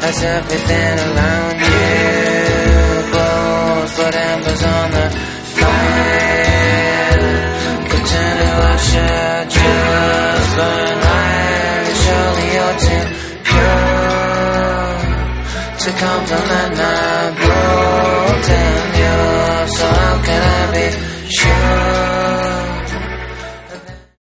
as everything around you glows, but embers on the fire pretend to watch it just burn light. Surely you're too pure to compliment my broken love, so how can I be sure